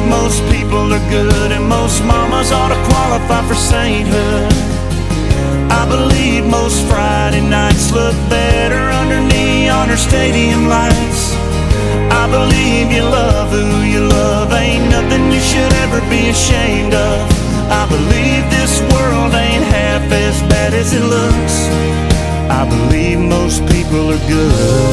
most people are good, and most mamas ought to qualify for sainthood. I believe most Friday nights look better under neon or stadium lights. I believe you love who you love, ain't nothing you should ever be ashamed of. I believe this world ain't half as bad as it looks. I believe most people are good.